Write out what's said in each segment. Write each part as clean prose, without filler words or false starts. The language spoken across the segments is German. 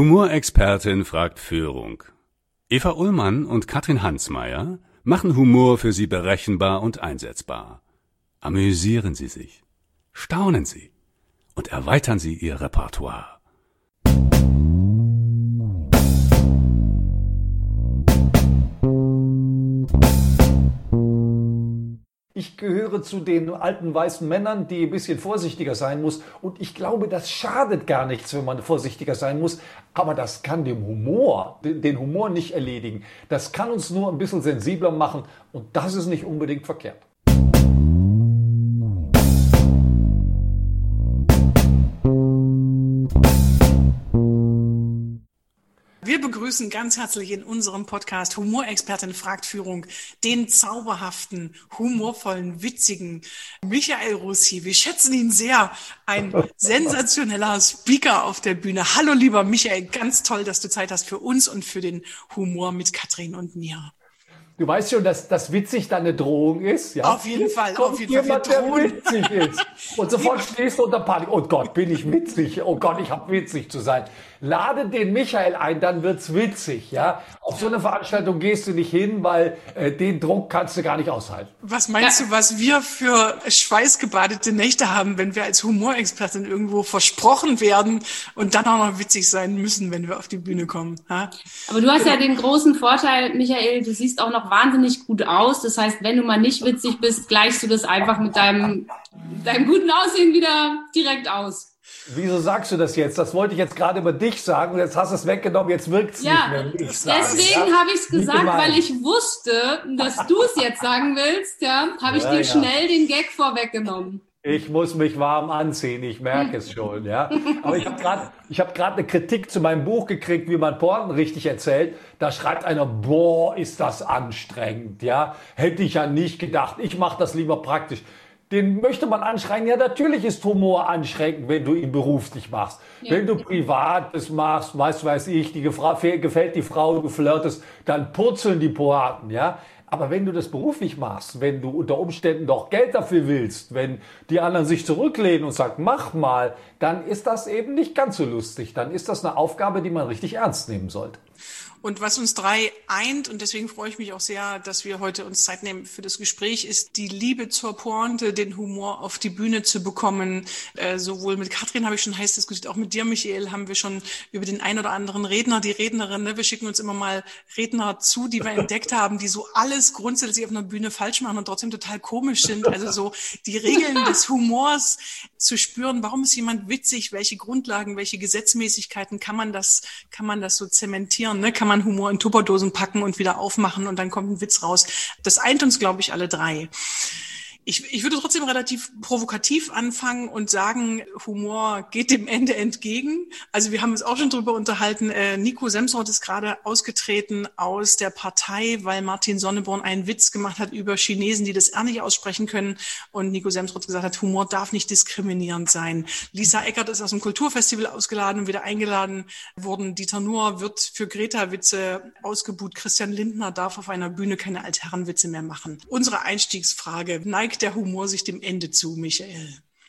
Humorexpertin fragt Führung. Eva Ullmann und Katrin Hansmeier machen Humor für Sie berechenbar und einsetzbar. Amüsieren Sie sich, staunen Sie und erweitern Sie Ihr Repertoire. Ich gehöre zu den alten weißen Männern, die ein bisschen vorsichtiger sein muss. Und ich glaube, das schadet gar nichts, wenn man vorsichtiger sein muss. Aber das kann den Humor nicht erledigen. Das kann uns nur ein bisschen sensibler machen. Und das ist nicht unbedingt verkehrt. Wir begrüßen ganz herzlich in unserem Podcast Humorexpertin fragt Führung den zauberhaften, humorvollen, witzigen Michael Rossi. Wir schätzen ihn sehr. Ein sensationeller Speaker auf der Bühne. Hallo lieber Michael, ganz toll, dass du Zeit hast für uns und für den Humor mit Katrin und mir. Du weißt schon, dass das witzig dann eine Drohung ist, ja? Auf jeden Fall, kommt auf jeden Fall. Jemand, der witzig ist. Und sofort stehst du unter Panik. Oh Gott, bin ich witzig? Oh Gott, ich habe witzig zu sein. Lade den Michael ein, dann wird's witzig, ja? Auf so eine Veranstaltung gehst du nicht hin, weil den Druck kannst du gar nicht aushalten. Was meinst du, was wir für schweißgebadete Nächte haben, wenn wir als Humorexpertin irgendwo versprochen werden und dann auch noch witzig sein müssen, wenn wir auf die Bühne kommen? Ha? Aber du hast ja den großen Vorteil, Michael, du siehst auch noch wahnsinnig gut aus. Das heißt, wenn du mal nicht witzig bist, gleichst du das einfach mit deinem guten Aussehen wieder direkt aus. Wieso sagst du das jetzt? Das wollte ich jetzt gerade über dich sagen und jetzt hast du es weggenommen, jetzt wirkt es nicht mehr. Deswegen habe ich es gesagt, weil ich wusste, dass du es jetzt sagen willst, habe ich dir schnell den Gag vorweggenommen. Ich muss mich warm anziehen, ich merke es schon, ja. Aber ich habe gerade eine Kritik zu meinem Buch gekriegt, wie man Pointen richtig erzählt. Da schreibt einer, boah, ist das anstrengend, ja. Hätte ich ja nicht gedacht, ich mache das lieber praktisch. Den möchte man anschreien, ja, natürlich ist Humor anstrengend, wenn du ihn beruflich machst. Ja. Wenn du privat das machst, weiß ich, gefällt die Frau, du flirtest, dann purzeln die Pointen, ja. Aber wenn du das beruflich machst, wenn du unter Umständen doch Geld dafür willst, wenn die anderen sich zurücklehnen und sagen, mach mal, dann ist das eben nicht ganz so lustig. Dann ist das eine Aufgabe, die man richtig ernst nehmen sollte. Und was uns drei eint, und deswegen freue ich mich auch sehr, dass wir heute uns Zeit nehmen für das Gespräch, ist die Liebe zur Pointe, den Humor auf die Bühne zu bekommen. Sowohl mit Katrin habe ich schon heiß diskutiert, auch mit dir, Michael, haben wir schon über den ein oder anderen Redner, die Rednerin, ne? Wir schicken uns immer mal Redner zu, die wir entdeckt haben, die so alles grundsätzlich auf einer Bühne falsch machen und trotzdem total komisch sind. Also so die Regeln des Humors zu spüren, warum ist jemand witzig, welche Grundlagen, welche Gesetzmäßigkeiten kann man das so zementieren, ne? Kann man Humor in Tupperdosen packen und wieder aufmachen und dann kommt ein Witz raus. Das eint uns, glaube ich, alle drei. Ich würde trotzdem relativ provokativ anfangen und sagen, Humor geht dem Ende entgegen. Also wir haben uns auch schon drüber unterhalten. Nico Semsrott ist gerade ausgetreten aus der Partei, weil Martin Sonneborn einen Witz gemacht hat über Chinesen, die das R nicht aussprechen können. Und Nico Semsrott gesagt hat, Humor darf nicht diskriminierend sein. Lisa Eckert ist aus dem Kulturfestival ausgeladen und wieder eingeladen worden. Dieter Nuhr wird für Greta-Witze ausgebuht. Christian Lindner darf auf einer Bühne keine Altherrenwitze mehr machen. Unsere Einstiegsfrage: Neigt der Humor sich dem Ende zu, Michael?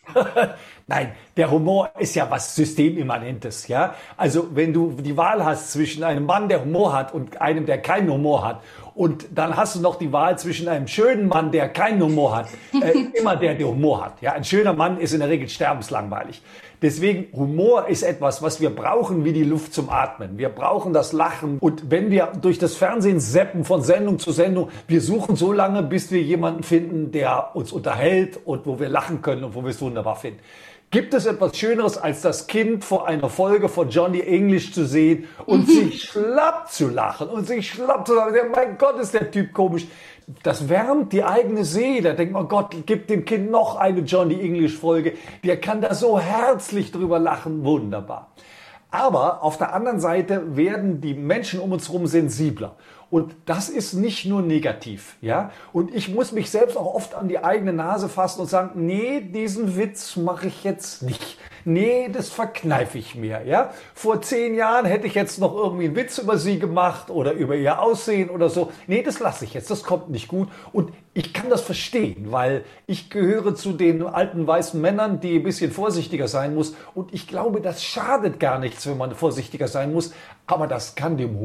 Nein, der Humor ist ja was Systemimmanentes, ja. Also wenn du die Wahl hast zwischen einem Mann, der Humor hat, und einem, der keinen Humor hat, und dann hast du noch die Wahl zwischen einem schönen Mann, der keinen Humor hat, immer der Humor hat. Ja, ein schöner Mann ist in der Regel sterbenslangweilig. Deswegen, Humor ist etwas, was wir brauchen wie die Luft zum Atmen. Wir brauchen das Lachen. Und wenn wir durch das Fernsehen zappen von Sendung zu Sendung, wir suchen so lange, bis wir jemanden finden, der uns unterhält und wo wir lachen können und wo wir es wunderbar finden. Gibt es etwas Schöneres, als das Kind vor einer Folge von Johnny English zu sehen und sich schlapp zu lachen und sich schlapp zu lachen? Mein Gott, ist der Typ komisch. Das wärmt die eigene Seele. Da denkt man, Gott, gib dem Kind noch eine Johnny English Folge. Der kann da so herzlich drüber lachen. Wunderbar. Aber auf der anderen Seite werden die Menschen um uns herum sensibler. Und das ist nicht nur negativ, ja. Und ich muss mich selbst auch oft an die eigene Nase fassen und sagen, nee, diesen Witz mache ich jetzt nicht. Nee, das verkneife ich mir, ja. Vor 10 Jahren hätte ich jetzt noch irgendwie einen Witz über sie gemacht oder über ihr Aussehen oder so. Nee, das lasse ich jetzt, das kommt nicht gut. Und Ich kann das verstehen, weil ich gehöre zu den alten weißen Männern, die ein bisschen vorsichtiger sein muss. Und ich glaube, das schadet gar nichts, wenn man vorsichtiger sein muss. Aber das kann den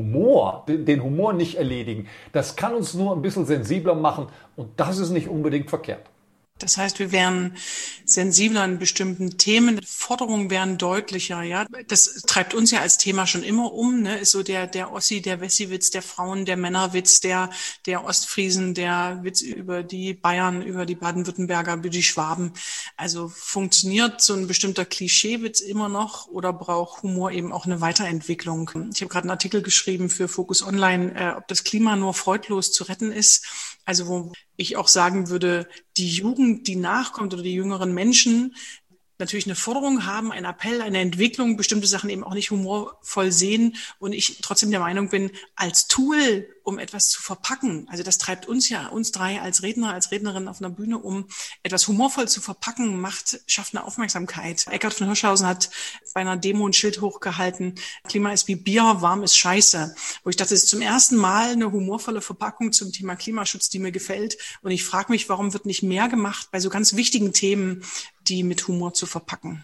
Humor nicht erledigen. Das kann uns nur ein bisschen sensibler machen. Und das ist nicht unbedingt verkehrt. Das heißt, wir wären sensibler an bestimmten Themen, Forderungen wären deutlicher, ja. Das treibt uns ja als Thema schon immer um, ne, ist so der Ossi, der Wessi-Witz, der Frauen, der Männerwitz, der Ostfriesen, der Witz über die Bayern, über die Baden-Württemberger, über die Schwaben. Also funktioniert so ein bestimmter Klischeewitz immer noch oder braucht Humor eben auch eine Weiterentwicklung? Ich habe gerade einen Artikel geschrieben für Focus Online, ob das Klima nur freudlos zu retten ist. Also wo ich auch sagen würde, die Jugend, die nachkommt oder die jüngeren Menschen natürlich eine Forderung haben, einen Appell, eine Entwicklung, bestimmte Sachen eben auch nicht humorvoll sehen und ich trotzdem der Meinung bin, als Tool, um etwas zu verpacken, also das treibt uns drei als Redner, als Rednerin auf einer Bühne um, etwas humorvoll zu verpacken, schafft eine Aufmerksamkeit. Eckhard von Hirschhausen hat bei einer Demo ein Schild hochgehalten, Klima ist wie Bier, warm ist Scheiße. Wo ich dachte, das ist zum ersten Mal eine humorvolle Verpackung zum Thema Klimaschutz, die mir gefällt. Und ich frage mich, warum wird nicht mehr gemacht bei so ganz wichtigen Themen, die mit Humor zu verpacken?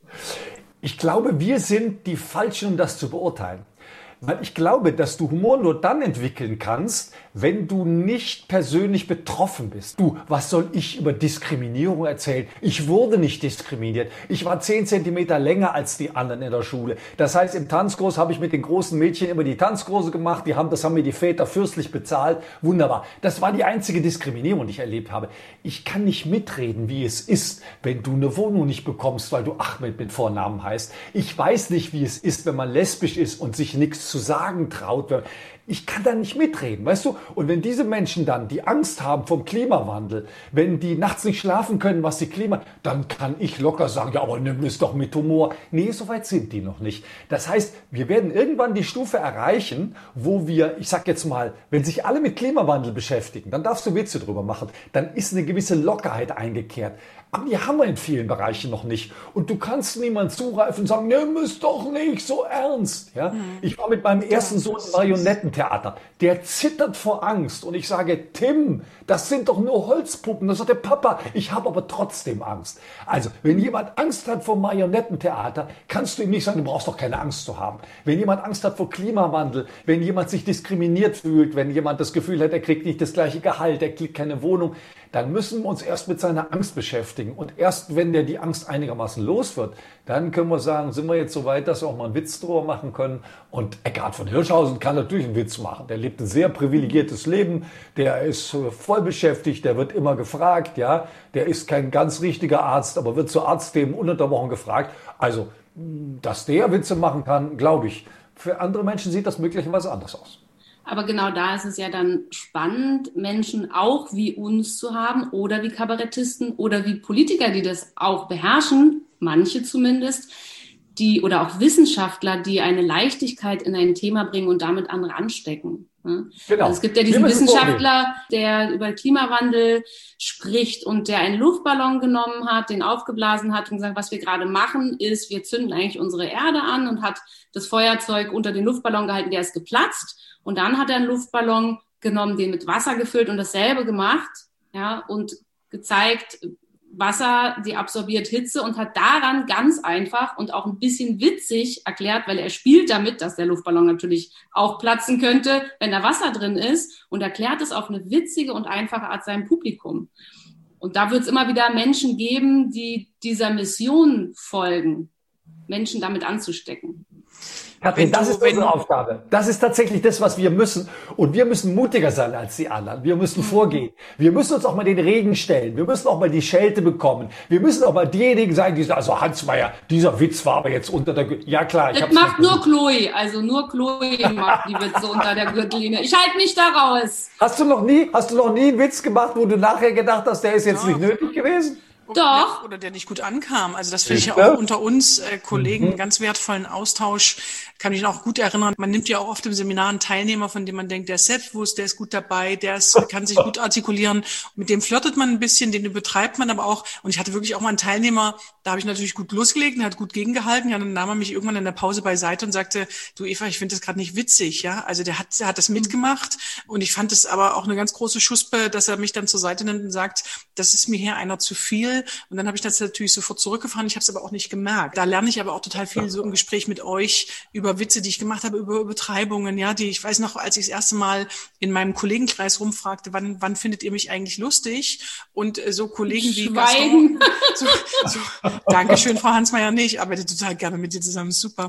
Ich glaube, wir sind die Falschen, um das zu beurteilen. Weil ich glaube, dass du Humor nur dann entwickeln kannst, wenn du nicht persönlich betroffen bist. Du, was soll ich über Diskriminierung erzählen? Ich wurde nicht diskriminiert. Ich war 10 Zentimeter länger als die anderen in der Schule. Das heißt, im Tanzkurs habe ich mit den großen Mädchen immer die Tanzkurse gemacht. Das haben mir die Väter fürstlich bezahlt. Wunderbar. Das war die einzige Diskriminierung, die ich erlebt habe. Ich kann nicht mitreden, wie es ist, wenn du eine Wohnung nicht bekommst, weil du Ahmed mit Vornamen heißt. Ich weiß nicht, wie es ist, wenn man lesbisch ist und sich nichts zu sagen traut. Ich kann da nicht mitreden, weißt du? Und wenn diese Menschen dann, die Angst haben vom Klimawandel, wenn die nachts nicht schlafen können, dann kann ich locker sagen, ja, aber nimm es doch mit Humor. Nee, so weit sind die noch nicht. Das heißt, wir werden irgendwann die Stufe erreichen, wo wir, ich sag jetzt mal, wenn sich alle mit Klimawandel beschäftigen, dann darfst du Witze drüber machen, dann ist eine gewisse Lockerheit eingekehrt. Aber die haben wir in vielen Bereichen noch nicht. Und du kannst niemand zugreifen und sagen, nimm es doch nicht so ernst. Ja? Ich war mit meinem ersten Sohn im Marionettentheater. Der zittert vor Angst. Und ich sage, Tim, das sind doch nur Holzpuppen. Das sagt der Papa. Ich habe aber trotzdem Angst. Also, wenn jemand Angst hat vor Marionettentheater, kannst du ihm nicht sagen, du brauchst doch keine Angst zu haben. Wenn jemand Angst hat vor Klimawandel, wenn jemand sich diskriminiert fühlt, wenn jemand das Gefühl hat, er kriegt nicht das gleiche Gehalt, er kriegt keine Wohnung, dann müssen wir uns erst mit seiner Angst beschäftigen. Und erst wenn der die Angst einigermaßen los wird, dann können wir sagen, sind wir jetzt so weit, dass wir auch mal einen Witz drüber machen können. Und Eckhard von Hirschhausen kann natürlich einen Witz machen. Der lebt ein sehr privilegiertes Leben, der ist voll beschäftigt, der wird immer gefragt, ja. Der ist kein ganz richtiger Arzt, aber wird zu Arztthemen ununterbrochen gefragt. Also, dass der Witze machen kann, glaube ich. Für andere Menschen sieht das möglicherweise anders aus. Aber genau da ist es ja dann spannend, Menschen auch wie uns zu haben oder wie Kabarettisten oder wie Politiker, die das auch beherrschen, manche zumindest, oder auch Wissenschaftler, die eine Leichtigkeit in ein Thema bringen und damit andere anstecken. Genau. Also es gibt ja diesen Wissenschaftler, der über Klimawandel spricht und der einen Luftballon genommen hat, den aufgeblasen hat und gesagt, was wir gerade machen, ist, wir zünden eigentlich unsere Erde an und hat das Feuerzeug unter den Luftballon gehalten, der ist geplatzt. Und dann hat er einen Luftballon genommen, den mit Wasser gefüllt und dasselbe gemacht, ja, und gezeigt, Wasser, die absorbiert Hitze und hat daran ganz einfach und auch ein bisschen witzig erklärt, weil er spielt damit, dass der Luftballon natürlich auch platzen könnte, wenn da Wasser drin ist, und erklärt es auf eine witzige und einfache Art seinem Publikum. Und da wird es immer wieder Menschen geben, die dieser Mission folgen, Menschen damit anzustecken. Katrin, das ist unsere Aufgabe. Das ist tatsächlich das, was wir müssen. Und wir müssen mutiger sein als die anderen. Wir müssen vorgehen. Wir müssen uns auch mal den Regen stellen. Wir müssen auch mal die Schelte bekommen. Wir müssen auch mal diejenigen sein, die sagen, also Hansmeier, dieser Witz war aber jetzt unter der Gürtellinie. Ja klar. Das macht nur Chloe. Also nur Chloe macht die Witze unter der Gürtellinie. Ich halte mich da raus. Hast du noch nie einen Witz gemacht, wo du nachher gedacht hast, der ist jetzt nicht nötig gewesen? Doch. Oder der nicht gut ankam. Also das finde ich ja auch unter uns Kollegen einen ganz wertvollen Austausch. Kann mich auch gut erinnern. Man nimmt ja auch oft im Seminar einen Teilnehmer, von dem man denkt, der ist selbstbewusst, der ist gut dabei, kann sich gut artikulieren. Mit dem flirtet man ein bisschen, den betreibt man aber auch. Und ich hatte wirklich auch mal einen Teilnehmer, da habe ich natürlich gut losgelegt, der hat gut gegengehalten. Ja, dann nahm er mich irgendwann in der Pause beiseite und sagte, du Eva, ich finde das gerade nicht witzig. Ja, also der hat das mitgemacht und ich fand es aber auch eine ganz große Schuspe, dass er mich dann zur Seite nimmt und sagt, das ist mir hier einer zu viel. Und dann habe ich das natürlich sofort zurückgefahren. Ich habe es aber auch nicht gemerkt. Da lerne ich aber auch total viel so im Gespräch mit euch über Witze, die ich gemacht habe, über Übertreibungen. Ja, ich weiß noch, als ich das erste Mal in meinem Kollegenkreis rumfragte, wann findet ihr mich eigentlich lustig? Und so Kollegen wie Gaston, Dankeschön, Frau Hansmeier, ich arbeite total gerne mit dir zusammen, super.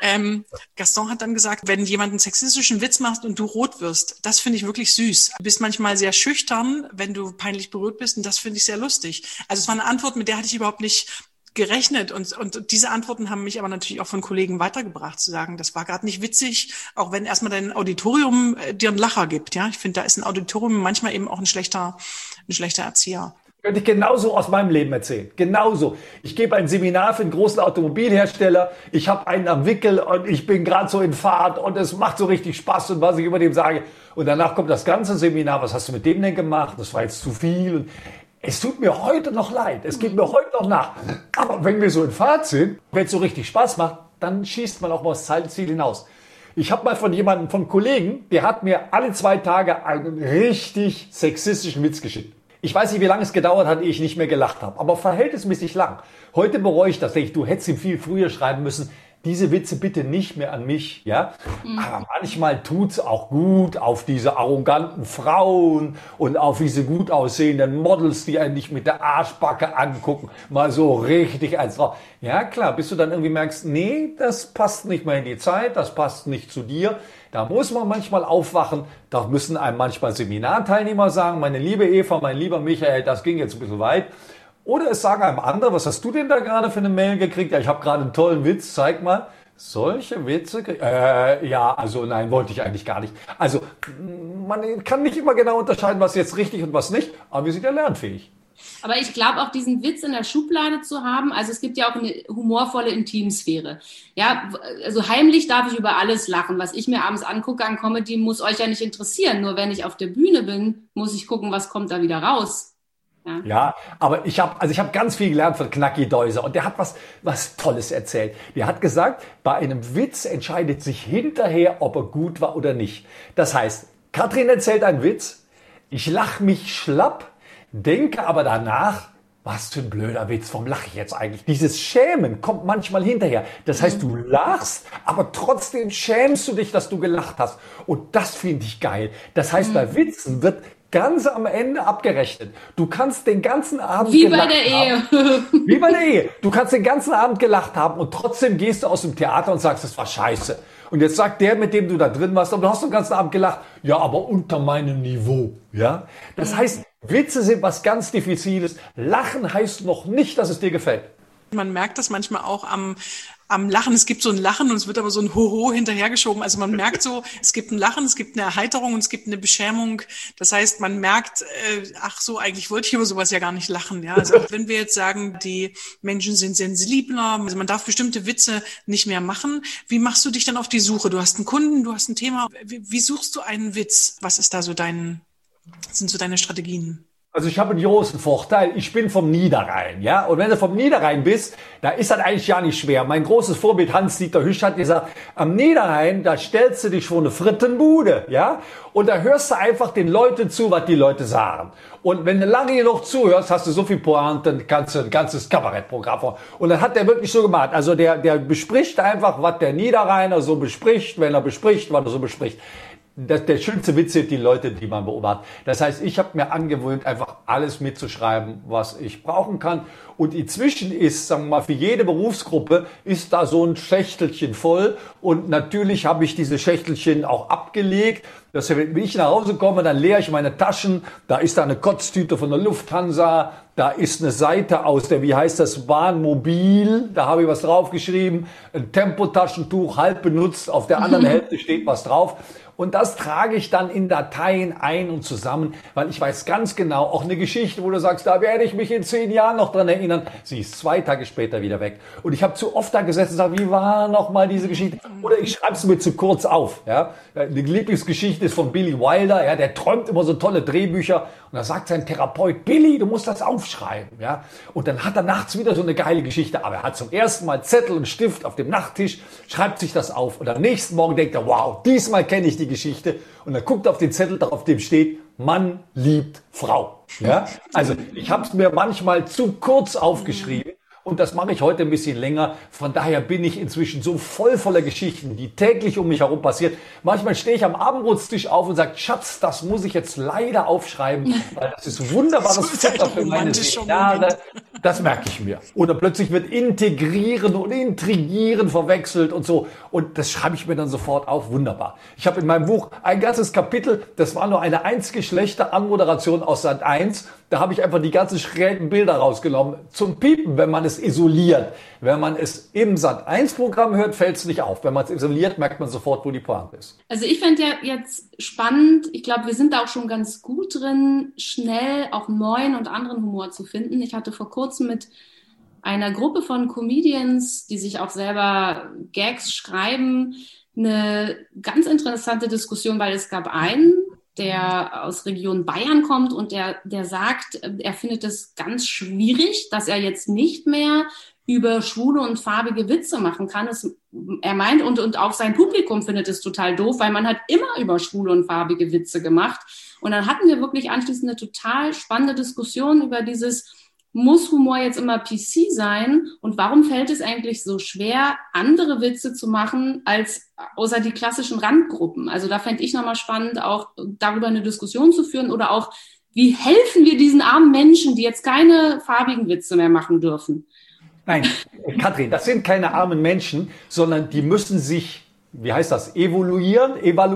Gaston hat dann gesagt, wenn jemand einen sexistischen Witz macht und du rot wirst, das finde ich wirklich süß. Du bist manchmal sehr schüchtern, wenn du peinlich berührt bist, und das finde ich sehr lustig. Also es war eine Antwort, mit der hatte ich überhaupt nicht gerechnet, und diese Antworten haben mich aber natürlich auch von Kollegen weitergebracht, zu sagen, das war gerade nicht witzig, auch wenn erstmal dein Auditorium dir einen Lacher gibt. Ja, ich finde, da ist ein Auditorium manchmal eben auch ein schlechter Erzieher. Könnte ich genauso aus meinem Leben erzählen. Genauso. Ich gebe ein Seminar für einen großen Automobilhersteller. Ich habe einen am Wickel und ich bin gerade so in Fahrt und es macht so richtig Spaß, und was ich über dem sage. Und danach kommt das ganze Seminar. Was hast du mit dem denn gemacht? Das war jetzt zu viel. Und es tut mir heute noch leid. Es geht mir heute noch nach. Aber wenn wir so in Fahrt sind, wenn es so richtig Spaß macht, dann schießt man auch mal das Ziel hinaus. Ich habe mal von Kollegen, der hat mir alle 2 Tage einen richtig sexistischen Witz geschickt. Ich weiß nicht, wie lange es gedauert hat, ehe ich nicht mehr gelacht habe, aber verhältnismäßig lang. Heute bereue ich das, denke ich, du hättest ihm viel früher schreiben müssen. Diese Witze bitte nicht mehr an mich, ja. Aber manchmal tut's auch gut auf diese arroganten Frauen und auf diese gut aussehenden Models, die einen nicht mit der Arschbacke angucken, mal so richtig als Frau. Ja, klar, bis du dann irgendwie merkst, nee, das passt nicht mehr in die Zeit, das passt nicht zu dir. Da muss man manchmal aufwachen, da müssen einem manchmal Seminarteilnehmer sagen, meine liebe Eva, mein lieber Michael, das ging jetzt ein bisschen weit. Oder es sagen einem andere, was hast du denn da gerade für eine Mail gekriegt? Ja, ich habe gerade einen tollen Witz, zeig mal. Solche Witze? Ja, also nein, wollte ich eigentlich gar nicht. Also man kann nicht immer genau unterscheiden, was jetzt richtig und was nicht, aber wir sind ja lernfähig. Aber ich glaube, auch diesen Witz in der Schublade zu haben, also es gibt ja auch eine humorvolle Intimsphäre. Ja, also heimlich darf ich über alles lachen. Was ich mir abends angucke an Comedy, muss euch ja nicht interessieren. Nur wenn ich auf der Bühne bin, muss ich gucken, was kommt da wieder raus. Ja, aber ich habe ganz viel gelernt von Knacki Deuser, und der hat was Tolles erzählt. Der hat gesagt, bei einem Witz entscheidet sich hinterher, ob er gut war oder nicht. Das heißt, Katrin erzählt einen Witz, ich lache mich schlapp, denke aber danach, was für ein blöder Witz, warum lache ich jetzt eigentlich? Dieses Schämen kommt manchmal hinterher. Das heißt, du lachst, aber trotzdem schämst du dich, dass du gelacht hast. Und das finde ich geil. Das heißt, bei Witzen wird ganz am Ende abgerechnet. Du kannst den ganzen Abend gelacht haben. Wie bei der Ehe. Wie bei der Ehe. Du kannst den ganzen Abend gelacht haben und trotzdem gehst du aus dem Theater und sagst, es war scheiße. Und jetzt sagt der, mit dem du da drin warst, aber du hast den ganzen Abend gelacht. Ja, aber unter meinem Niveau. Ja? Das heißt, Witze sind was ganz Diffiziles. Lachen heißt noch nicht, dass es dir gefällt. Man merkt das manchmal auch am Lachen. Es gibt so ein Lachen und es wird aber so ein Hoho hinterhergeschoben. Also man merkt so, es gibt ein Lachen, es gibt eine Erheiterung und es gibt eine Beschämung. Das heißt, man merkt, ach so, eigentlich wollte ich über sowas ja gar nicht lachen. Ja, also wenn wir jetzt sagen, die Menschen sind sensibler, also man darf bestimmte Witze nicht mehr machen. Wie machst du dich dann auf die Suche? Du hast einen Kunden, du hast ein Thema. Wie suchst du einen Witz? Was ist da so sind so deine Strategien? Also ich habe einen großen Vorteil, ich bin vom Niederrhein, ja, und wenn du vom Niederrhein bist, da ist das eigentlich ja nicht schwer. Mein großes Vorbild Hans-Dieter Hüsch hat gesagt, am Niederrhein, da stellst du dich vor eine Frittenbude, ja, und da hörst du einfach den Leuten zu, was die Leute sagen. Und wenn du lange genug zuhörst, hast du so viel Pointe, dann kannst du ein ganzes Kabarettprogramm vor. Und dann hat der wirklich so gemacht, also der bespricht einfach, was der Niederrheiner so bespricht, wenn er bespricht, was er so bespricht. Der schönste Witz sind die Leute, die man beobachtet. Das heißt, ich habe mir angewöhnt, einfach alles mitzuschreiben, was ich brauchen kann. Und inzwischen ist, sagen wir mal, für jede Berufsgruppe ist da so ein Schächtelchen voll. Und natürlich habe ich diese Schächtelchen auch abgelegt. dass wenn ich nach Hause komme, dann leere ich meine Taschen, da ist da eine Kotztüte von der Lufthansa, da ist eine Seite aus der, wie heißt das, Bahnmobil, da habe ich was draufgeschrieben, ein Tempotaschentuch, halb benutzt, auf der anderen Hälfte steht was drauf. Und das trage ich dann in Dateien ein und zusammen, weil ich weiß ganz genau, auch eine Geschichte, wo du sagst, da werde ich mich in 10 Jahren noch dran erinnern, sie ist 2 Tage später wieder weg. Und ich habe zu oft da gesessen und gesagt, wie war noch mal diese Geschichte? Oder ich schreibe es mir zu kurz auf. Ja? Eine Lieblingsgeschichte ist von Billy Wilder, ja? Der träumt immer so tolle Drehbücher. Und da sagt sein Therapeut, Billy, du musst das aufschreiben. Ja? Und dann hat er nachts wieder so eine geile Geschichte, aber er hat zum ersten Mal Zettel und Stift auf dem Nachttisch, schreibt sich das auf. Und am nächsten Morgen denkt er, wow, diesmal kenne ich die Geschichte. Und dann guckt er auf den Zettel, auf dem steht, Mann liebt Frau. Ja? Also ich habe es mir manchmal zu kurz aufgeschrieben. Und das mache ich heute ein bisschen länger. Von daher bin ich inzwischen so voller Geschichten, die täglich um mich herum passiert. Manchmal stehe ich am Abendbrotstisch auf und sage, Schatz, das muss ich jetzt leider aufschreiben, weil das ist wunderbares Futter für meine Seminare. Das merke ich mir. Oder plötzlich wird integrieren und intrigieren verwechselt und so. Und das schreibe ich mir dann sofort auf. Wunderbar. Ich habe in meinem Buch ein ganzes Kapitel, das war nur eine einzige schlechte Anmoderation aus Sat 1. Da habe ich einfach die ganzen schrägen Bilder rausgenommen. Zum Piepen, wenn man es isoliert. Wenn man es im Sat.1-Programm hört, fällt es nicht auf. Wenn man es isoliert, merkt man sofort, wo die Pointe ist. Also ich fände ja jetzt spannend, ich glaube, wir sind da auch schon ganz gut drin, schnell auch neuen und anderen Humor zu finden. Ich hatte vor kurzem mit einer Gruppe von Comedians, die sich auch selber Gags schreiben, eine ganz interessante Diskussion, weil es gab einen, der aus Region Bayern kommt und der sagt, er findet es ganz schwierig, dass er jetzt nicht mehr über schwule und farbige Witze machen kann. Er meint, und auch sein Publikum findet es total doof, weil man hat immer über schwule und farbige Witze gemacht. Und dann hatten wir wirklich anschließend eine total spannende Diskussion über dieses, muss Humor jetzt immer PC sein? Und warum fällt es eigentlich so schwer, andere Witze zu machen, als außer die klassischen Randgruppen? Also da fände ich nochmal spannend, auch darüber eine Diskussion zu führen oder auch, wie helfen wir diesen armen Menschen, die jetzt keine farbigen Witze mehr machen dürfen? Nein, Katrin, das sind keine armen Menschen, sondern die müssen sich, wie heißt das, evolutionieren.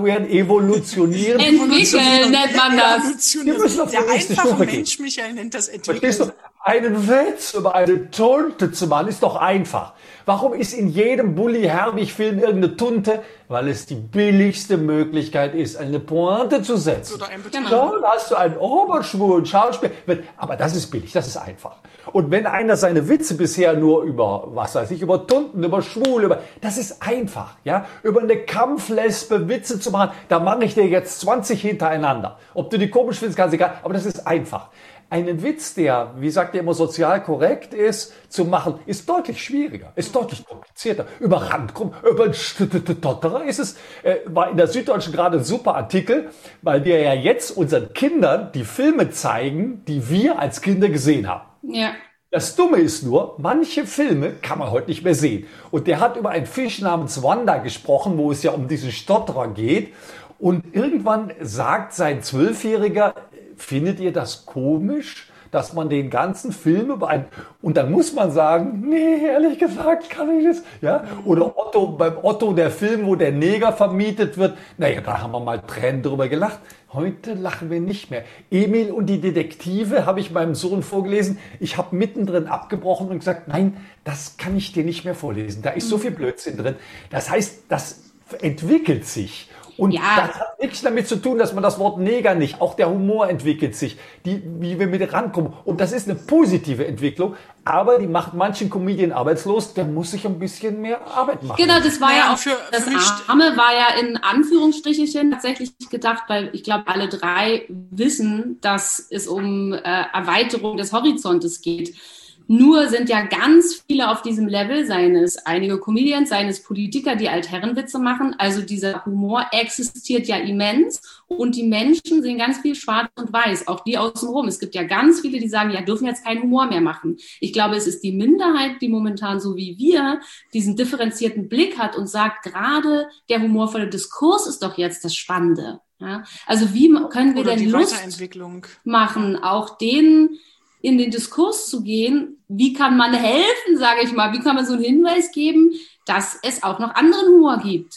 Entwickeln nennt man das. Die müssen auf die Der nächste einfache Stufe gehen. Mensch, Michael, nennt das entwickeln. Verstehst du? Einen Witz über eine Tunte zu machen, ist doch einfach. Warum ist in jedem Bully-Herbig-Film irgendeine Tunte? Weil es die billigste Möglichkeit ist, eine Pointe zu setzen. Oder ein Dann hast du einen oberschwulen Schauspieler. Aber das ist billig, das ist einfach. Und wenn einer seine Witze bisher nur über, was weiß ich, über Tunten, über Schwule, das ist einfach, ja? Über eine Kampflesbe Witze zu machen, da mache ich dir jetzt 20 hintereinander. Ob du die komisch findest, ganz egal, aber das ist einfach. Einen Witz, der, wie sagt ihr immer, sozial korrekt ist, zu machen, ist deutlich schwieriger, ist deutlich komplizierter. Über Randgruppen, über ein Stotterer ist es, war in der Süddeutschen gerade ein super Artikel, weil wir ja jetzt unseren Kindern die Filme zeigen, die wir als Kinder gesehen haben. Ja. Das Dumme ist nur, manche Filme kann man heute nicht mehr sehen. Und der hat über einen Fisch namens Wanda gesprochen, wo es ja um diesen Stotterer geht. Und irgendwann sagt sein 12-Jähriger, findet ihr das komisch, dass man den ganzen Film über einen... Und dann muss man sagen, nee, ehrlich gesagt kann ich das. Ja? Oder Otto, beim Otto, der Film, wo der Neger vermietet wird. Naja, da haben wir mal Tränen drüber gelacht. Heute lachen wir nicht mehr. Emil und die Detektive habe ich meinem Sohn vorgelesen. Ich habe mittendrin abgebrochen und gesagt, nein, das kann ich dir nicht mehr vorlesen. Da ist so viel Blödsinn drin. Das heißt, das entwickelt sich. Und ja, das hat nichts damit zu tun, dass man das Wort Neger nicht, auch der Humor entwickelt sich, wie wir mit rankommen. Und das ist eine positive Entwicklung, aber die macht manchen Comedian arbeitslos, der muss sich ein bisschen mehr Arbeit machen. Genau, das war Naja, ja auch, für das mich- Arme war ja in Anführungsstrichelchen tatsächlich gedacht, weil ich glaube, alle drei wissen, dass es um Erweiterung des Horizontes geht. Nur sind ja ganz viele auf diesem Level, seien es einige Comedians, seien es Politiker, die Altherrenwitze machen. Also dieser Humor existiert ja immens und die Menschen sehen ganz viel schwarz und weiß, auch die außenrum. Es gibt ja ganz viele, die sagen, ja, dürfen jetzt keinen Humor mehr machen. Ich glaube, es ist die Minderheit, die momentan so wie wir diesen differenzierten Blick hat und sagt, gerade der humorvolle Diskurs ist doch jetzt das Spannende. Ja? Also wie können wir Oder denn die Lust Weiterentwicklung. machen, auch denen in den Diskurs zu gehen, wie kann man helfen, sage ich mal, wie kann man so einen Hinweis geben, dass es auch noch anderen Humor gibt.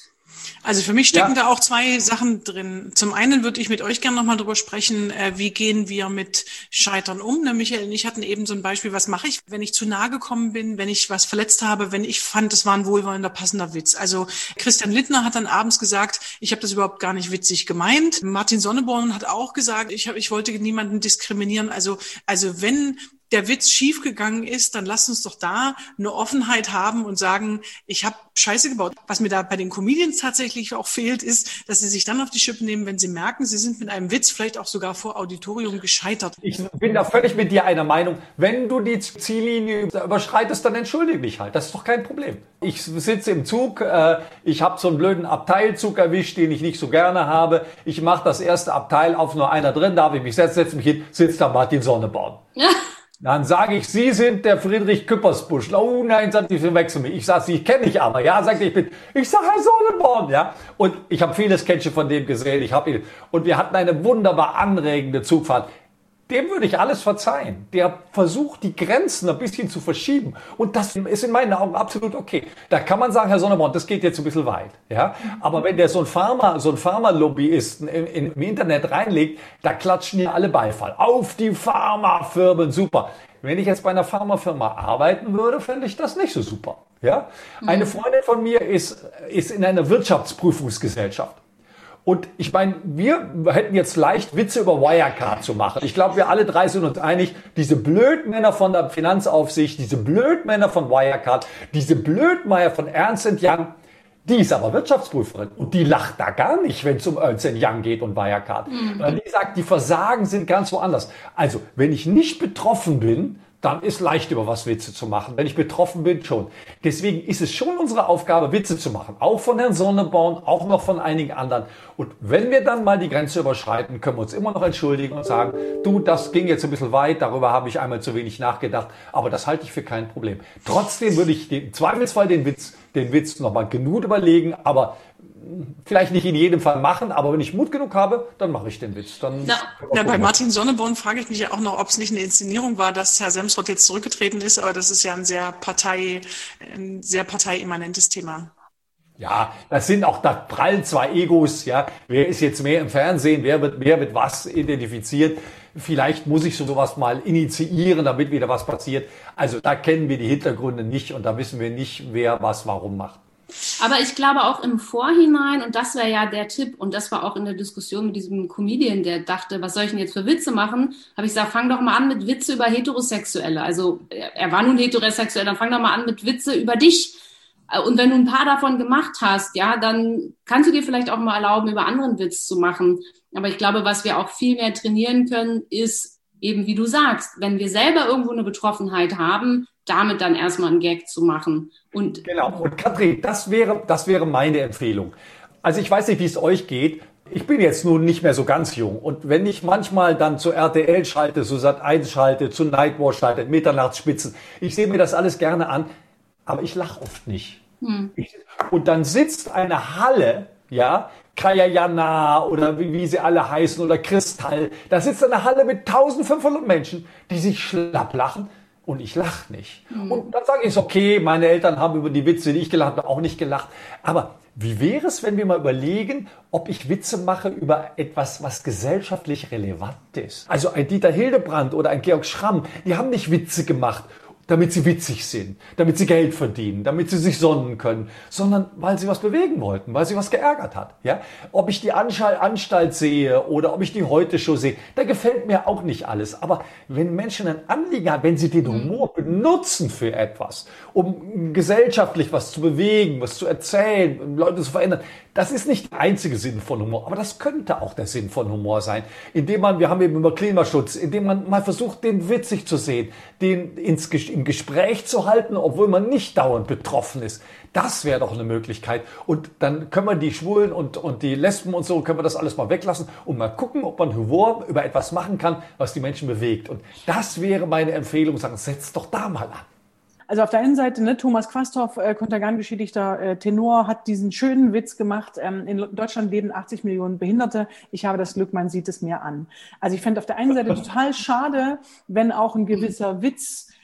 Also für mich stecken da auch zwei Sachen drin. Zum einen würde ich mit euch gerne nochmal drüber sprechen, wie gehen wir mit Scheitern um. Michael und ich hatten eben so ein Beispiel, was mache ich, wenn ich zu nahe gekommen bin, wenn ich was verletzt habe, wenn ich fand, es war ein wohlwollender, passender Witz. Also Christian Lindner hat dann abends gesagt, ich habe das überhaupt gar nicht witzig gemeint. Martin Sonneborn hat auch gesagt, ich wollte niemanden diskriminieren. Also wenn der Witz schiefgegangen ist, dann lasst uns doch da eine Offenheit haben und sagen, ich habe Scheiße gebaut. Was mir da bei den Comedians tatsächlich auch fehlt, ist, dass sie sich dann auf die Schippe nehmen, wenn sie merken, sie sind mit einem Witz vielleicht auch sogar vor Auditorium gescheitert. Ich bin da völlig mit dir einer Meinung. Wenn du die Ziellinie überschreitest, dann entschuldige dich halt. Das ist doch kein Problem. Ich sitze im Zug, ich habe so einen blöden Abteilzug erwischt, den ich nicht so gerne habe. Ich mache das erste Abteil auf, nur einer drin, darf ich mich setzen, setze mich hin, sitzt da Martin Sonneborn. Ja. Dann sage ich, Sie sind der Friedrich Küppersbusch. Oh nein, sagt ich, Sie wechseln mich. Ich sage, Sie kenne ich aber. Ja, sagt ich sage Herr Sonneborn. Ja, und ich habe viele Sketche von dem gesehen. Und wir hatten eine wunderbar anregende Zugfahrt. Dem würde ich alles verzeihen. Der versucht, die Grenzen ein bisschen zu verschieben. Und das ist in meinen Augen absolut okay. Da kann man sagen, Herr Sonneborn, das geht jetzt ein bisschen weit. Ja? Aber wenn der so ein Pharma-Lobbyisten im Internet reinlegt, da klatschen ja alle Beifall. Auf die Pharmafirmen, super. Wenn ich jetzt bei einer Pharmafirma arbeiten würde, fände ich das nicht so super. Ja? Eine Freundin von mir ist in einer Wirtschaftsprüfungsgesellschaft. Und ich meine, wir hätten jetzt leicht Witze über Wirecard zu machen. Ich glaube, wir alle drei sind uns einig, diese Blödmänner von der Finanzaufsicht, diese Blödmänner von Wirecard, diese Blödmeier von Ernst & Young, die ist aber Wirtschaftsprüferin und die lacht da gar nicht, wenn es um Ernst & Young geht und Wirecard. Die sagt, die Versagen sind ganz woanders. Also, wenn ich nicht betroffen bin, dann ist leicht, über was Witze zu machen. Wenn ich betroffen bin, schon. Deswegen ist es schon unsere Aufgabe, Witze zu machen. Auch von Herrn Sonneborn, auch noch von einigen anderen. Und wenn wir dann mal die Grenze überschreiten, können wir uns immer noch entschuldigen und sagen, du, das ging jetzt ein bisschen weit, darüber habe ich einmal zu wenig nachgedacht, aber das halte ich für kein Problem. Trotzdem würde ich im Zweifelsfall den Witz nochmal genug überlegen, aber vielleicht nicht in jedem Fall machen, aber wenn ich Mut genug habe, dann mache ich den Witz. Dann bei Martin Sonneborn frage ich mich ja auch noch, ob es nicht eine Inszenierung war, dass Herr Semsrott jetzt zurückgetreten ist, aber das ist ja ein sehr parteiimmanentes Thema. Ja, da prallen zwei Egos, ja. Wer ist jetzt mehr im Fernsehen, wer wird was identifiziert? Vielleicht muss ich sowas mal initiieren, damit wieder was passiert. Also da kennen wir die Hintergründe nicht und da wissen wir nicht, wer was warum macht. Aber ich glaube auch im Vorhinein, und das wäre ja der Tipp, und das war auch in der Diskussion mit diesem Comedian, der dachte, was soll ich denn jetzt für Witze machen, habe ich gesagt, fang doch mal an mit Witze über Heterosexuelle. Also er war nun heterosexuell, dann fang doch mal an mit Witze über dich. Und wenn du ein paar davon gemacht hast, ja, dann kannst du dir vielleicht auch mal erlauben, über anderen Witz zu machen. Aber ich glaube, was wir auch viel mehr trainieren können, ist eben, wie du sagst, wenn wir selber irgendwo eine Betroffenheit haben, damit dann erstmal einen Gag zu machen. Genau. Und Katrin, das wäre meine Empfehlung. Also ich weiß nicht, wie es euch geht. Ich bin jetzt nun nicht mehr so ganz jung. Und wenn ich manchmal dann zu RTL schalte, zu Sat.1 schalte, zu Nightwatch schalte, Mitternachtsspitzen, ich sehe mir das alles gerne an, aber ich lache oft nicht. Und dann sitzt eine Halle, ja, Kaya Jana oder wie sie alle heißen oder Kristall, da sitzt eine Halle mit 1500 Menschen, die sich schlapp lachen. Und ich lache nicht. Und dann sage ich, okay, meine Eltern haben über die Witze, die ich gelacht habe, auch nicht gelacht. Aber wie wäre es, wenn wir mal überlegen, ob ich Witze mache über etwas, was gesellschaftlich relevant ist? Also ein Dieter Hildebrandt oder ein Georg Schramm, die haben nicht Witze gemacht, damit sie witzig sind, damit sie Geld verdienen, damit sie sich sonnen können, sondern weil sie was bewegen wollten, weil sie was geärgert hat. Ja? Ob ich die Anstalt sehe oder ob ich die Heute-Show sehe, da gefällt mir auch nicht alles. Aber wenn Menschen ein Anliegen haben, wenn sie den Humor benutzen für etwas, um gesellschaftlich was zu bewegen, was zu erzählen, Leute zu verändern, das ist nicht der einzige Sinn von Humor, aber das könnte auch der Sinn von Humor sein, wir haben eben über Klimaschutz, indem man mal versucht, den witzig zu sehen, den im Gespräch zu halten, obwohl man nicht dauernd betroffen ist. Das wäre doch eine Möglichkeit. Und dann können wir die Schwulen und die Lesben und so, können wir das alles mal weglassen und mal gucken, ob man Humor über etwas machen kann, was die Menschen bewegt. Und das wäre meine Empfehlung, sagen, setzt doch da mal an. Also auf der einen Seite, ne, Thomas Quasthoff, kontergan-geschädigter Tenor, hat diesen schönen Witz gemacht. In Deutschland leben 80 Millionen Behinderte. Ich habe das Glück, man sieht es mir an. Also ich fände auf der einen Seite total schade, wenn auch ein gewisser Witz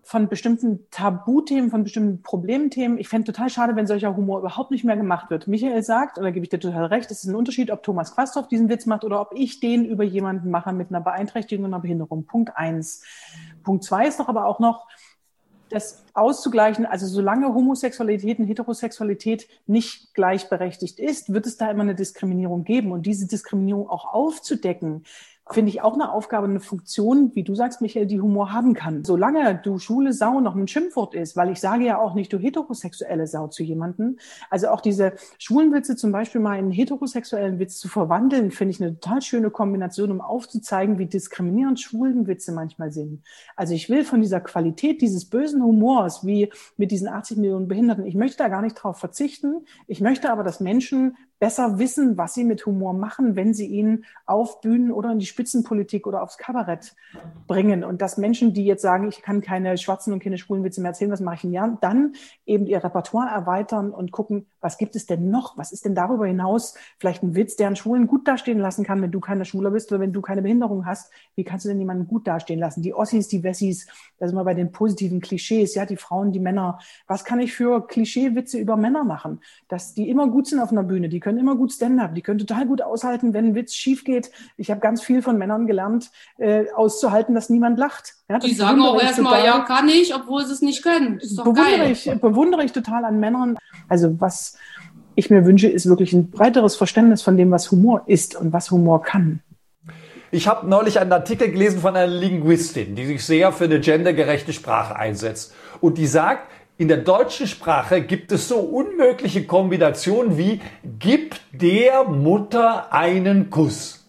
von bestimmten Tabuthemen, von bestimmten Problemthemen. Ich fände total schade, wenn solcher Humor überhaupt nicht mehr gemacht wird. Michael sagt, und da gebe ich dir total recht, es ist ein Unterschied, ob Thomas Quasthoff diesen Witz macht oder ob ich den über jemanden mache mit einer Beeinträchtigung und einer Behinderung. Punkt 1. Punkt 2 ist doch aber auch noch, das auszugleichen, also solange Homosexualität und Heterosexualität nicht gleichberechtigt ist, wird es da immer eine Diskriminierung geben. Und diese Diskriminierung auch aufzudecken, finde ich auch eine Aufgabe, eine Funktion, wie du sagst, Michael, die Humor haben kann. Solange du schwule Sau noch ein Schimpfwort ist, weil ich sage ja auch nicht, du heterosexuelle Sau zu jemandem. Also auch diese schwulen Witze zum Beispiel mal in einen heterosexuellen Witz zu verwandeln, finde ich eine total schöne Kombination, um aufzuzeigen, wie diskriminierend schwulen Witze manchmal sind. Also ich will von dieser Qualität dieses bösen Humors, wie mit diesen 80 Millionen Behinderten, ich möchte da gar nicht drauf verzichten. Ich möchte aber, dass Menschen besser wissen, was sie mit Humor machen, wenn sie ihn auf Bühnen oder in die Spitzenpolitik oder aufs Kabarett bringen. Und dass Menschen, die jetzt sagen, ich kann keine schwarzen und keine schwulen Witze mehr erzählen, was mache ich denn ja? Dann eben ihr Repertoire erweitern und gucken, was gibt es denn noch? Was ist denn darüber hinaus vielleicht ein Witz, der einen Schwulen gut dastehen lassen kann, wenn du keine Schwuler bist oder wenn du keine Behinderung hast? Wie kannst du denn jemanden gut dastehen lassen? Die Ossis, die Wessis, da sind wir bei den positiven Klischees, ja, die Frauen, die Männer. Was kann ich für Klischeewitze über Männer machen? Dass die immer gut sind auf einer Bühne, die können immer gut Stand-up, die können total gut aushalten, wenn ein Witz schief geht. Ich habe ganz viel von Männern gelernt, auszuhalten, dass niemand lacht. Ja, die sagen auch erstmal, ja, kann ich, obwohl sie es nicht können. Das ist doch geil. Bewundere ich total an Männern. Also was ich mir wünsche, ist wirklich ein breiteres Verständnis von dem, was Humor ist und was Humor kann. Ich habe neulich einen Artikel gelesen von einer Linguistin, die sich sehr für eine gendergerechte Sprache einsetzt. Und die sagt, in der deutschen Sprache gibt es so unmögliche Kombinationen wie gib der Mutter einen Kuss.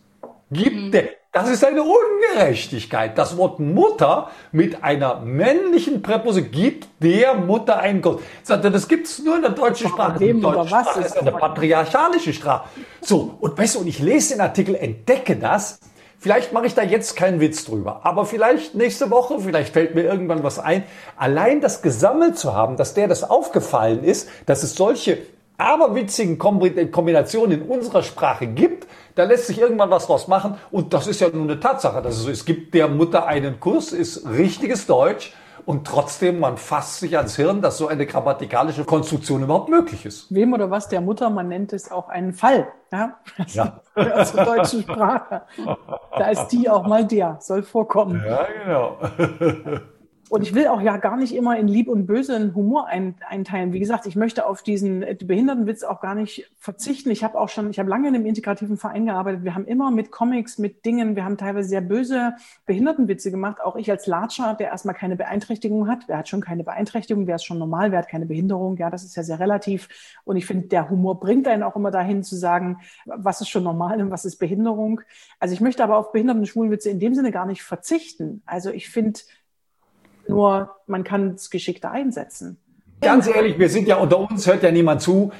Das ist eine Ungerechtigkeit. Das Wort Mutter mit einer männlichen Präposition gibt der Mutter einen Kuss. Das gibt's nur in der deutschen Sprache. Die deutsche Sprache ist eine patriarchalische Sprache. So, und weißt du, und ich lese den Artikel, entdecke das. Vielleicht mache ich da jetzt keinen Witz drüber, aber vielleicht nächste Woche, vielleicht fällt mir irgendwann was ein. Allein das gesammelt zu haben, dass das aufgefallen ist, dass es solche aberwitzigen Kombinationen in unserer Sprache gibt, da lässt sich irgendwann was draus machen. Und das ist ja nur eine Tatsache, dass es gibt der Mutter einen Kuss, ist richtiges Deutsch. Und trotzdem, man fasst sich ans Hirn, dass so eine grammatikalische Konstruktion überhaupt möglich ist. Wem oder was der Mutter, man nennt es auch einen Fall. Ja? Aus der deutschen Sprache. Da ist die auch mal der, soll vorkommen. Ja, genau. Und ich will auch ja gar nicht immer in Lieb und Böse einen Humor einteilen. Wie gesagt, ich möchte auf diesen Behindertenwitz auch gar nicht verzichten. Ich habe lange in einem integrativen Verein gearbeitet. Wir haben immer mit Comics, mit Dingen, wir haben teilweise sehr böse Behindertenwitze gemacht. Auch ich als Latscher, der erstmal keine Beeinträchtigung hat. Wer hat schon keine Beeinträchtigung? Wer ist schon normal? Wer hat keine Behinderung? Ja, das ist ja sehr relativ. Und ich finde, der Humor bringt einen auch immer dahin zu sagen, was ist schon normal und was ist Behinderung. Also ich möchte aber auf Behinderten- und Schwulenwitze in dem Sinne gar nicht verzichten. Also ich finde, nur man kann es geschickter einsetzen. Ganz ehrlich, wir sind ja unter uns, hört ja niemand zu.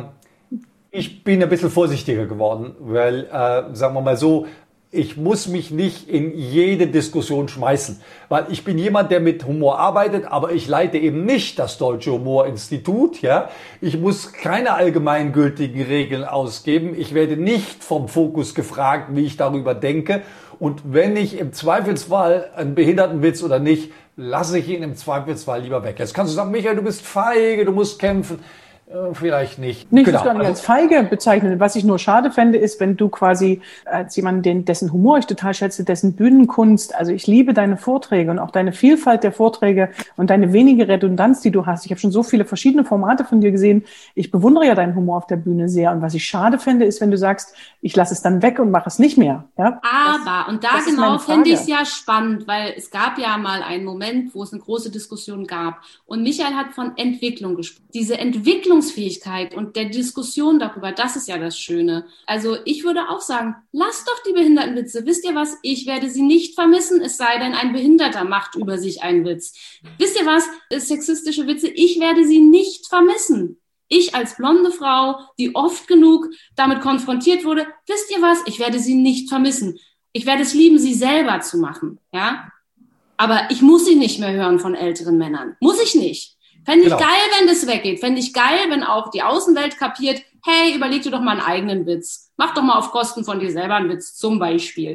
Ich bin ein bisschen vorsichtiger geworden, weil, sagen wir mal so, ich muss mich nicht in jede Diskussion schmeißen, weil ich bin jemand, der mit Humor arbeitet, aber ich leite eben nicht das Deutsche Humorinstitut. Ja, ich muss keine allgemeingültigen Regeln ausgeben. Ich werde nicht vom Fokus gefragt, wie ich darüber denke. Und wenn ich im Zweifelsfall einen Behindertenwitz oder nicht, lasse ich ihn im Zweifelsfall lieber weg. Jetzt kannst du sagen, Michael, du bist feige, du musst kämpfen. Vielleicht nicht. Nicht, genau. Das gar nicht als feige bezeichnen. Was ich nur schade fände, ist, wenn du quasi als jemand, dessen Humor ich total schätze, dessen Bühnenkunst, also ich liebe deine Vorträge und auch deine Vielfalt der Vorträge und deine wenige Redundanz, die du hast. Ich habe schon so viele verschiedene Formate von dir gesehen. Ich bewundere ja deinen Humor auf der Bühne sehr. Und was ich schade fände, ist, wenn du sagst, ich lasse es dann weg und mache es nicht mehr. Ja? Aber, und da genau finde ich es ja spannend, weil es gab ja mal einen Moment, wo es eine große Diskussion gab. Und Michael hat von Entwicklung gesprochen. Diese Entwicklungsfähigkeit und der Diskussion darüber, das ist ja das Schöne. Also ich würde auch sagen, lasst doch die Behindertenwitze. Wisst ihr was? Ich werde sie nicht vermissen, es sei denn, ein Behinderter macht über sich einen Witz. Wisst ihr was? Sexistische Witze, ich werde sie nicht vermissen. Ich als blonde Frau, die oft genug damit konfrontiert wurde, wisst ihr was? Ich werde sie nicht vermissen. Ich werde es lieben, sie selber zu machen. Ja? Aber ich muss sie nicht mehr hören von älteren Männern. Muss ich nicht. Fände ich geil, wenn das weggeht. Fände ich geil, wenn auch die Außenwelt kapiert, hey, überleg dir doch mal einen eigenen Witz. Mach doch mal auf Kosten von dir selber einen Witz, zum Beispiel.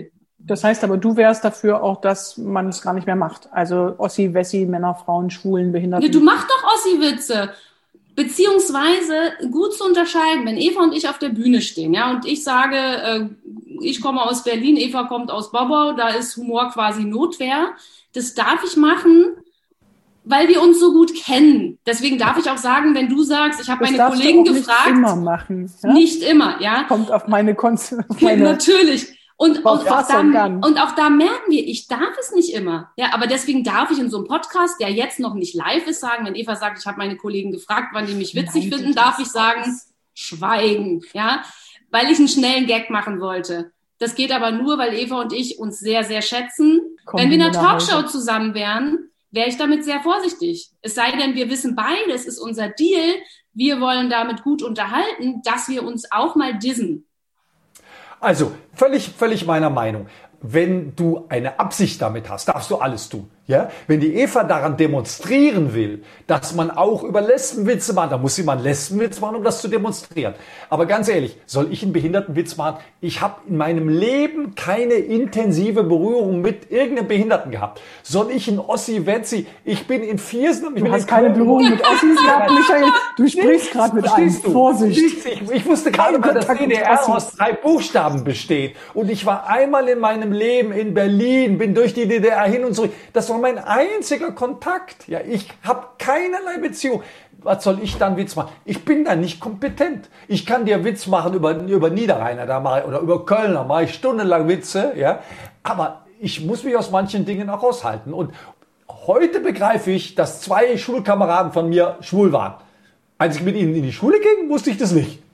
Das heißt aber, du wärst dafür auch, dass man es gar nicht mehr macht. Also Ossi, Wessi, Männer, Frauen, Schwulen, Behinderten. Ja, du machst doch Ossi-Witze. Beziehungsweise gut zu unterscheiden, wenn Eva und ich auf der Bühne stehen, ja, und ich sage, ich komme aus Berlin, Eva kommt aus Bobau, da ist Humor quasi Notwehr. Das darf ich machen, weil wir uns so gut kennen. Deswegen darf ich auch sagen, wenn du sagst, ich habe meine Kollegen gefragt. Nicht immer machen. Ja? Nicht immer, ja. Kommt auf meine Natürlich. Und auch da merken wir, ich darf es nicht immer. Ja, aber deswegen darf ich in so einem Podcast, der jetzt noch nicht live ist, sagen, wenn Eva sagt, ich habe meine Kollegen gefragt, wann die mich witzig finden, darf ich sagen, schweigen. Ja, weil ich einen schnellen Gag machen wollte. Das geht aber nur, weil Eva und ich uns sehr, sehr schätzen. Wenn wir in einer Talkshow zusammen wären, wäre ich damit sehr vorsichtig. Es sei denn, wir wissen beide, es ist unser Deal, wir wollen damit gut unterhalten, dass wir uns auch mal dissen. Also, völlig meiner Meinung. Wenn du eine Absicht damit hast, darfst du alles tun. Ja? Wenn die Eva daran demonstrieren will, dass man auch über Lesbenwitze macht, dann muss sie mal einen Lesbenwitz machen, um das zu demonstrieren. Aber ganz ehrlich, soll ich einen Behindertenwitz machen? Ich habe in meinem Leben keine intensive Berührung mit irgendeinem Behinderten gehabt. Soll ich einen Ossi-Wetzi? Ich bin in Viersen. Du hast keine Berührung mit Ossis gehabt, Michael. Du sprichst gerade mit einem. Vorsicht. Ich wusste gerade mal, dass DDR aus 3 Buchstaben besteht. Und ich war einmal in meinem Leben in Berlin, bin durch die DDR hin und zurück. Das war mein einziger Kontakt. Ja, ich habe keinerlei Beziehung. Was soll ich dann Witz machen? Ich bin da nicht kompetent. Ich kann dir Witz machen über Niederrheiner da mal oder über Kölner, mache ich stundenlang Witze, ja. Aber ich muss mich aus manchen Dingen auch raushalten. Und heute begreife ich, dass 2 Schulkameraden von mir schwul waren. Als ich mit ihnen in die Schule ging, wusste ich das nicht.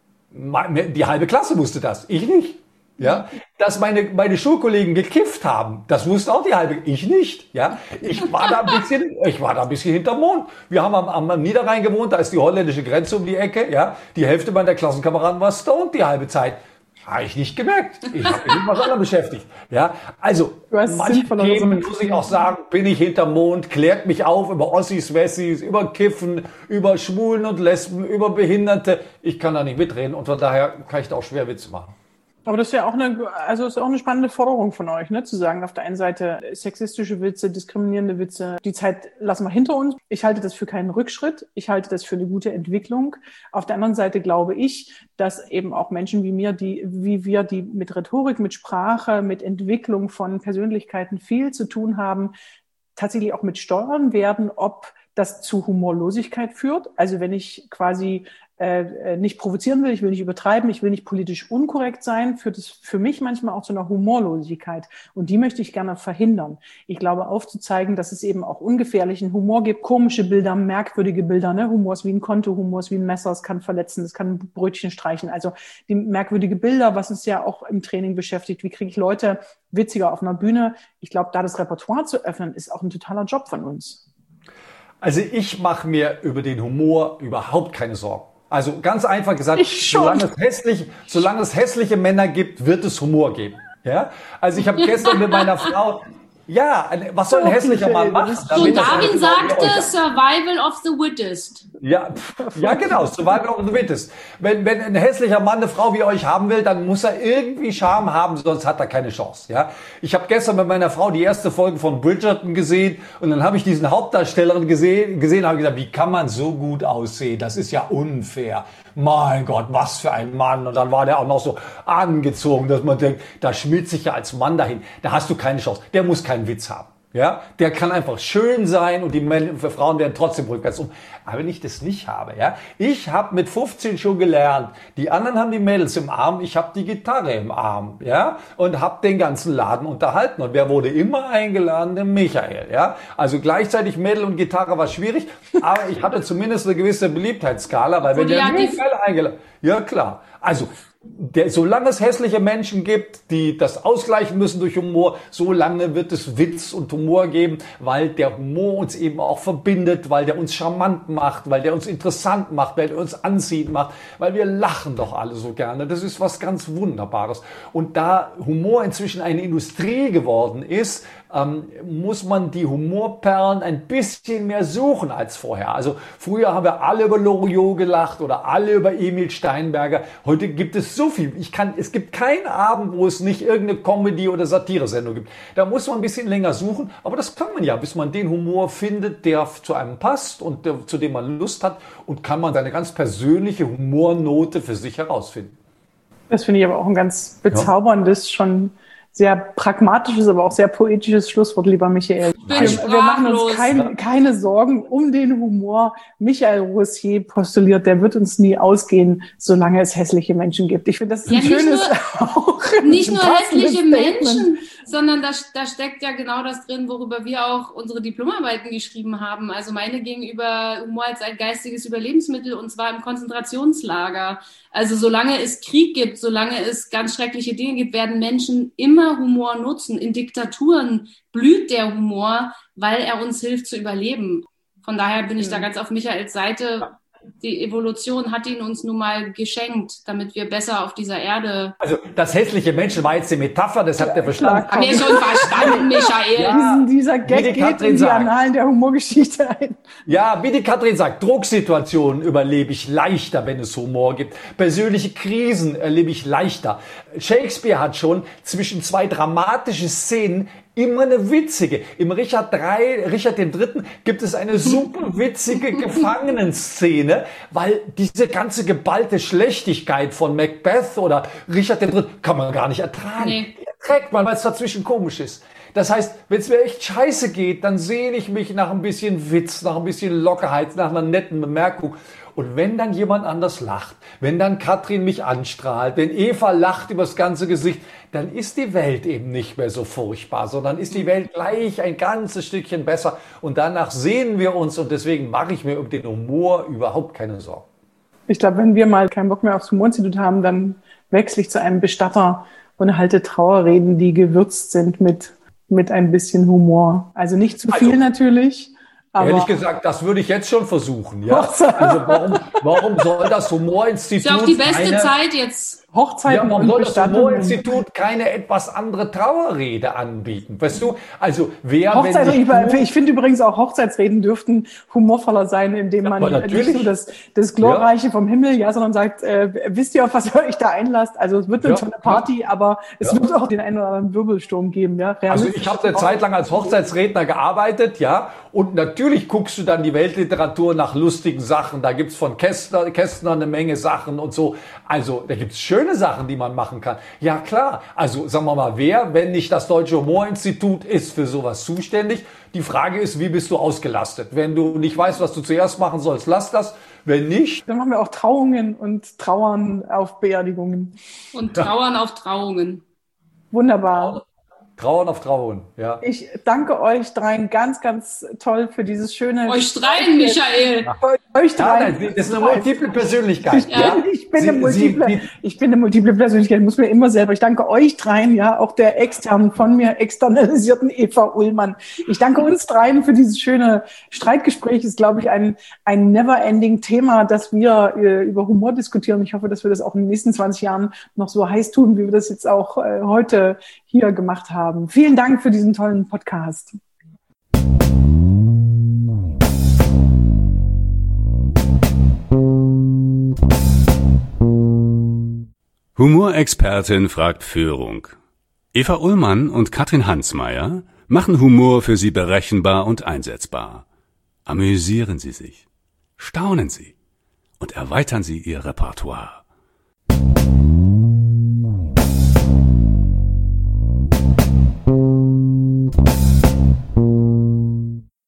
Die halbe Klasse wusste das, ich nicht. Ja, dass meine Schulkollegen gekifft haben, das wusste auch die halbe, ich nicht. Ja, ich war da ein bisschen hinterm Mond. Wir haben am Niederrhein gewohnt, da ist die holländische Grenze um die Ecke. Ja, die Hälfte meiner Klassenkameraden war stoned die halbe Zeit. Habe ich nicht gemerkt. Ich habe mich mit was anderem beschäftigt. Ja, also manche Themen, muss ich auch sagen, bin ich hinterm Mond, klärt mich auf über Ossis, Wessis, über Kiffen, über Schwulen und Lesben, über Behinderte. Ich kann da nicht mitreden und von daher kann ich da auch schwer Witze machen. Aber das ist ja auch eine spannende Forderung von euch, ne? Zu sagen, auf der einen Seite sexistische Witze, diskriminierende Witze, die Zeit lassen wir hinter uns. Ich halte das für keinen Rückschritt. Ich halte das für eine gute Entwicklung. Auf der anderen Seite glaube ich, dass eben auch Menschen wie wir, die mit Rhetorik, mit Sprache, mit Entwicklung von Persönlichkeiten viel zu tun haben, tatsächlich auch mit steuern werden, ob das zu Humorlosigkeit führt. Also wenn ich quasi nicht provozieren will, ich will nicht übertreiben, ich will nicht politisch unkorrekt sein, führt es für mich manchmal auch zu einer Humorlosigkeit. Und die möchte ich gerne verhindern. Ich glaube, aufzuzeigen, dass es eben auch ungefährlichen Humor gibt, komische Bilder, merkwürdige Bilder, ne? Humor ist wie ein Konto, Humor ist wie ein Messer, es kann verletzen, es kann Brötchen streichen. Also die merkwürdige Bilder, was uns ja auch im Training beschäftigt. Wie kriege ich Leute witziger auf einer Bühne? Ich glaube, da das Repertoire zu öffnen, ist auch ein totaler Job von uns. Also ich mache mir über den Humor überhaupt keine Sorgen. Also ganz einfach gesagt, solange es hässliche Männer gibt, wird es Humor geben. Ja? Also ich habe gestern mit meiner Frau, ja, was soll ein hässlicher Mann machen? So Darwin sagte, Survival of the Wittest. Ja, genau, Survival of the Wittest. Wenn ein hässlicher Mann eine Frau wie euch haben will, dann muss er irgendwie Charme haben, sonst hat er keine Chance. Ja? Ich habe gestern mit meiner Frau die erste Folge von Bridgerton gesehen und dann habe ich diesen Hauptdarstellerin gesehen, habe gesagt, wie kann man so gut aussehen? Das ist ja unfair. Mein Gott, was für ein Mann. Und dann war der auch noch so angezogen, dass man denkt, da schmiert sich ja als Mann dahin. Da hast du keine Chance. Der muss keinen Witz haben. Ja, der kann einfach schön sein und die Frauen werden trotzdem rückwärts um. Aber wenn ich das nicht habe, ja, ich habe mit 15 schon gelernt, die anderen haben die Mädels im Arm, ich habe die Gitarre im Arm, ja, und habe den ganzen Laden unterhalten. Und wer wurde immer eingeladen? Der Michael, ja. Also gleichzeitig Mädel und Gitarre war schwierig, aber ich hatte zumindest eine gewisse Beliebtheitsskala, weil wenn der Michael eingeladen, ja klar, also solange es hässliche Menschen gibt, die das ausgleichen müssen durch Humor, solange wird es Witz und Humor geben, weil der Humor uns eben auch verbindet, weil der uns charmant macht, weil der uns interessant macht, weil der uns anziehend macht, weil wir lachen doch alle so gerne. Das ist was ganz Wunderbares. Und da Humor inzwischen eine Industrie geworden ist, muss man die Humorperlen ein bisschen mehr suchen als vorher. Also früher haben wir alle über Loriot gelacht oder alle über Emil Steinberger. Heute gibt es es so viel. Es gibt keinen Abend, wo es nicht irgendeine Comedy- oder Satire-Sendung gibt. Da muss man ein bisschen länger suchen, aber das kann man ja, bis man den Humor findet, der zu einem passt und zu dem man Lust hat, und kann man seine ganz persönliche Humornote für sich herausfinden. Das finde ich aber auch ein ganz bezauberndes, schon sehr pragmatisches, aber auch sehr poetisches Schlusswort, lieber Michael. Wir machen uns keine Sorgen um den Humor. Michael Roussier postuliert, der wird uns nie ausgehen, solange es hässliche Menschen gibt. Ich finde, das ist ein schönes... Nicht nur hässliche Menschen, sondern da steckt ja genau das drin, worüber wir auch unsere Diplomarbeiten geschrieben haben. Also meine gegenüber Humor als ein geistiges Überlebensmittel, und zwar im Konzentrationslager. Also solange es Krieg gibt, solange es ganz schreckliche Dinge gibt, werden Menschen immer Humor nutzen. In Diktaturen blüht der Humor, weil er uns hilft zu überleben. Von daher bin ich da ganz auf Michaels Seite. Die Evolution hat ihn uns nun mal geschenkt, damit wir besser auf dieser Erde... Also das hässliche Menschen war jetzt die Metapher, das habt ihr verstanden. Haben wir schon verstanden, Michael. Ja, dieser Gag geht in die Annalen der Humorgeschichte ein. Ja, wie die Katrin sagt, Drucksituationen überlebe ich leichter, wenn es Humor gibt. Persönliche Krisen erlebe ich leichter. Shakespeare hat schon zwischen zwei dramatischen Szenen immer eine witzige. Im Richard III. Gibt es eine super witzige Gefangenenszene, weil diese ganze geballte Schlechtigkeit von Macbeth oder Richard III. Kann man gar nicht ertragen. Nee. Erträgt man, weil es dazwischen komisch ist. Das heißt, wenn es mir echt scheiße geht, dann sehne ich mich nach ein bisschen Witz, nach ein bisschen Lockerheit, nach einer netten Bemerkung. Und wenn dann jemand anders lacht, wenn dann Katrin mich anstrahlt, wenn Eva lacht übers ganze Gesicht, dann ist die Welt eben nicht mehr so furchtbar, sondern ist die Welt gleich ein ganzes Stückchen besser. Und danach sehnen wir uns, und deswegen mache ich mir um den Humor überhaupt keine Sorgen. Ich glaube, wenn wir mal keinen Bock mehr aufs Humorinstitut haben, dann wechsle ich zu einem Bestatter und halte Trauerreden, die gewürzt sind mit ein bisschen Humor. Also nicht zu viel natürlich. Aber ehrlich gesagt, das würde ich jetzt schon versuchen. Ja? Also warum soll das Humorinstitut... Ist ja auch die beste Zeit jetzt. Hochzeiten warum soll das Humorinstitut keine etwas andere Trauerrede anbieten? Weißt du, also ich finde übrigens auch, Hochzeitsreden dürften humorvoller sein, indem man nicht so das Glorreiche vom Himmel, sondern sagt, wisst ihr, auf was ihr euch da einlasst? Also es wird eine tolle Party, aber es wird auch den einen oder anderen Wirbelsturm geben. Ja? Also ich habe eine Zeit lang als Hochzeitsredner gearbeitet, und natürlich guckst du dann die Weltliteratur nach lustigen Sachen. Da gibt's von Kästner eine Menge Sachen und so. Also da gibt's schöne Sachen, die man machen kann. Ja klar, also sagen wir mal, wer, wenn nicht das Deutsche Humorinstitut, ist für sowas zuständig? Die Frage ist, wie bist du ausgelastet? Wenn du nicht weißt, was du zuerst machen sollst, lass das. Wenn nicht... Dann machen wir auch Trauungen und Trauern auf Beerdigungen. Und Trauern auf Trauungen. Wunderbar. Trauern auf Trauern, ja. Ich danke euch dreien ganz, ganz toll für dieses schöne... Euch dreien, Michael! Euch dreien. Das ist eine multiple Persönlichkeit. Ich bin eine multiple Persönlichkeit, muss mir immer selber... Ich danke euch dreien, auch der externen, von mir externalisierten Eva Ullmann. Ich danke uns dreien für dieses schöne Streitgespräch. Ist, glaube ich, ein never-ending Thema, dass wir über Humor diskutieren. Ich hoffe, dass wir das auch in den nächsten 20 Jahren noch so heiß tun, wie wir das jetzt auch heute hier gemacht haben. Vielen Dank für diesen tollen Podcast. Humorexpertin fragt Führung. Eva Ullmann und Katrin Hansmeier machen Humor für Sie berechenbar und einsetzbar. Amüsieren Sie sich, staunen Sie und erweitern Sie Ihr Repertoire.